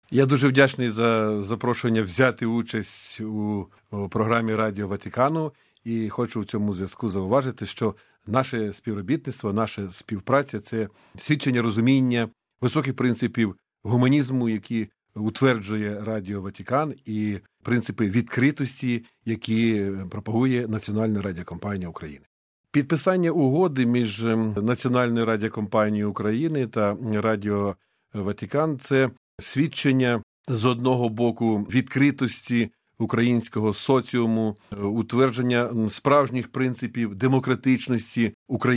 Я дуже вдячний за запрошення взяти участь у програмі Радіо Ватикану і хочу в цьому зв'язку зауважити, що наше співробітництво, наша співпраця – це свідчення розуміння високих принципів гуманізму, які утверджує Радіо Ватикан, і принципи відкритості, які пропагує Національна радіокомпанія України. Підписання угоди між Національною радіокомпанією України та Радіо Ватикан – це свідчення з одного боку відкритості українського соціуму, утвердження справжніх принципів демократичності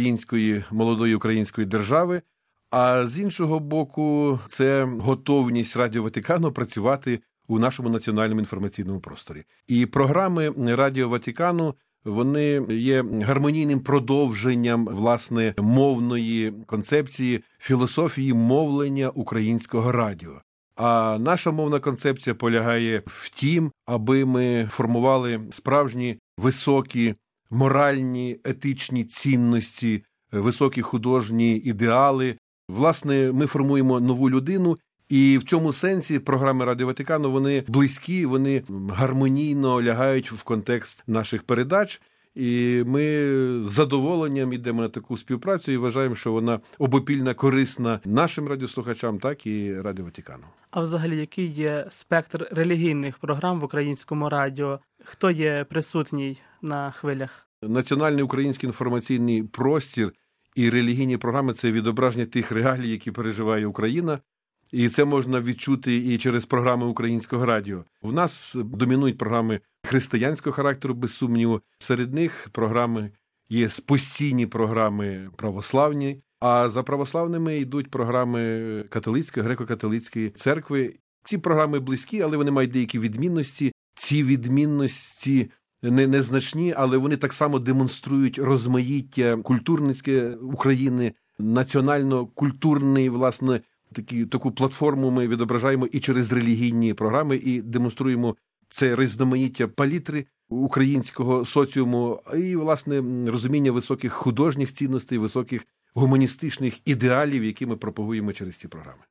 молодої української держави, а з іншого боку це готовність Радіо Ватикану працювати у нашому національному інформаційному просторі. І програми Радіо Ватикану вони є гармонійним продовженням, власне, мовної концепції, філософії мовлення українського радіо. А наша мовна концепція полягає в тім, аби ми формували справжні високі моральні, етичні цінності, високі художні ідеали. Власне, ми формуємо нову людину, і в цьому сенсі програми Радіо Ватикану, вони близькі, вони гармонійно лягають в контекст наших передач, і ми з задоволенням йдемо на таку співпрацю і вважаємо, що вона обопільно корисна нашим радіослухачам, так і Радіо Ватикану. А взагалі, який є спектр релігійних програм в українському радіо? Хто є присутній на хвилях? Національний український інформаційний простір і релігійні програми – це відображення тих реалій, які переживає Україна. І це можна відчути і через програми українського радіо. В нас домінують програми християнського характеру, без сумніву. Серед них програми є постійні програми православні, а за православними йдуть програми католицької, греко-католицької церкви. Ці програми близькі, але вони мають деякі відмінності. Ці відмінності незначні, але вони так само демонструють розмаїття культурницьке України, національно-культурний, власне, таку платформу ми відображаємо і через релігійні програми, і демонструємо це різноманіття палітри українського соціуму, і, власне, розуміння високих художніх цінностей, високих гуманістичних ідеалів, які ми пропагуємо через ці програми.